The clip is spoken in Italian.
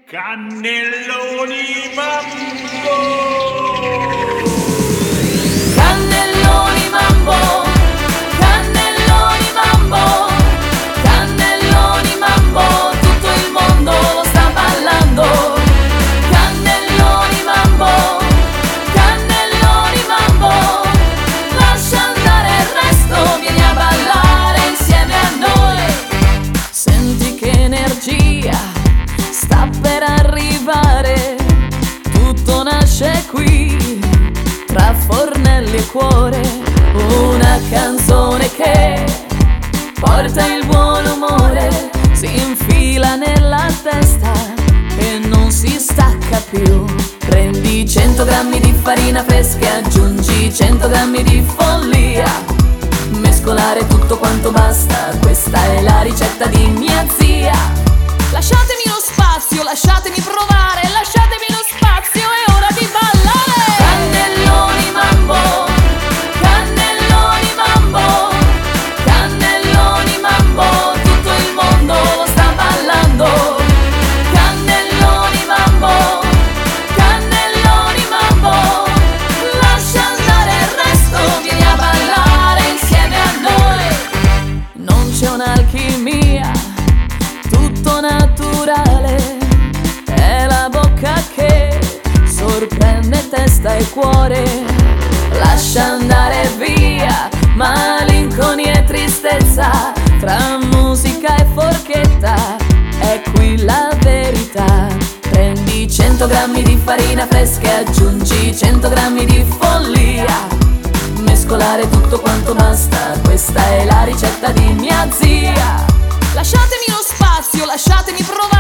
Cannelloni Mambo! Cannelloni Mambo, Cannelloni Mambo, Cannelloni Mambo, tutto il mondo lo sta ballando. Cannelloni Mambo, Cannelloni Mambo, lascia andare il resto, vieni a ballare insieme a noi. Senti che energia sta per arrivare, tutto nasce qui, tra fornelli e cuore, una canzone che porta il buon umore, si infila nella testa e non si stacca più. Prendi 100 grammi di farina fresca e aggiungi 100 grammi di follia, mescolare tutto quanto basta, questa è la ricetta di mia zia. Lasciatemi lo spazio, lasciatemi provare, lasciatemi lo spazio, è ora di ballare! Cannelloni Mambo, Cannelloni Mambo, Cannelloni Mambo, tutto il mondo lo sta ballando. Cannelloni Mambo, Cannelloni Mambo, lascia andare il resto, vieni a ballare insieme a noi. Non c'è un'alchimia, tutto naturale, è la bocca che sorprende testa e cuore, lascia andare via malinconia e tristezza, tra musica e forchetta è qui la verità. Prendi 100 grammi di farina fresca e aggiungi 100 grammi di follia, mescolare tutto quanto basta, questa è la ricetta di mia zia. Lasciatemi lo spazio, lasciatemi provare.